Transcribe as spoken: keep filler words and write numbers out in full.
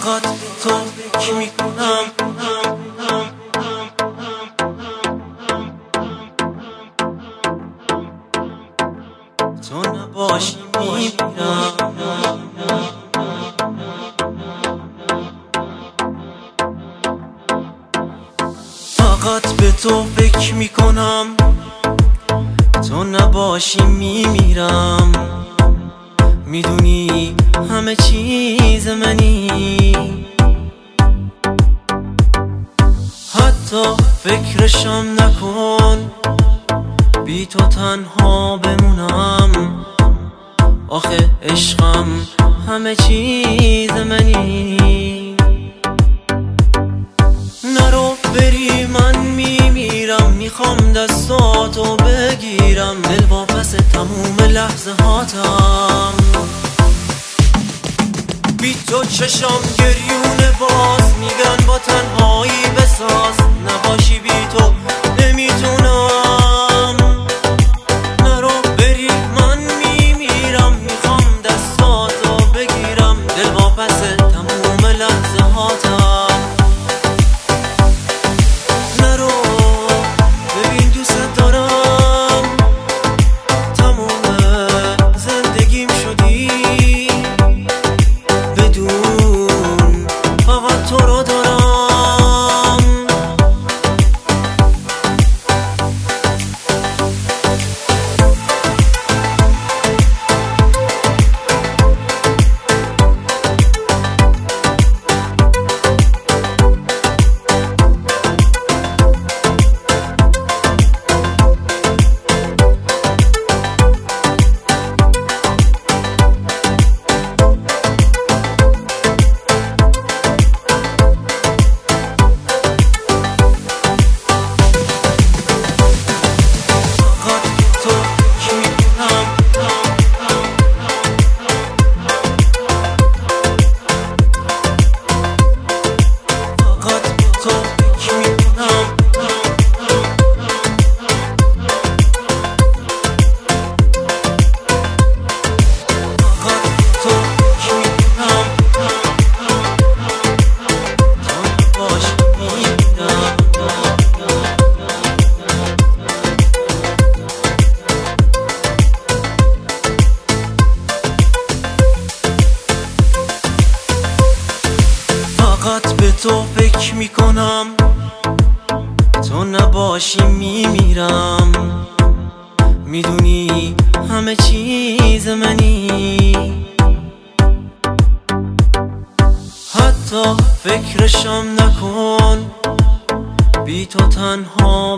فقط تو فکر میکنم تو نباشی میمیرم. فقط به تو فکر میکنم تو نباشی میمیرم. میدونی همه چیز منی، حتی فکرشم نکن بی تو تنها بمونم. آخه عشقم همه چیز منی. نرو بری من میمیرم، میخوام دستاتو بگیرم، دل واپس تموم لحظه هاتم. بی تو چشم گریونه باز میگن با تنهایی بساز. نباشی بی تو نمیتونم. نرو بری من میمیرم، میخوام دستاتو بگیرم، دل واپس تموم لحظه هاتم. نرو ببین دوست دارم، تموم زندگیم شدی، بدون فقط تو رو دارم. فقط به تو فکر میکنم تو نباشی میمیرم. میدونی همه چیز منی، حتی فکرشم نکن بی تو تنها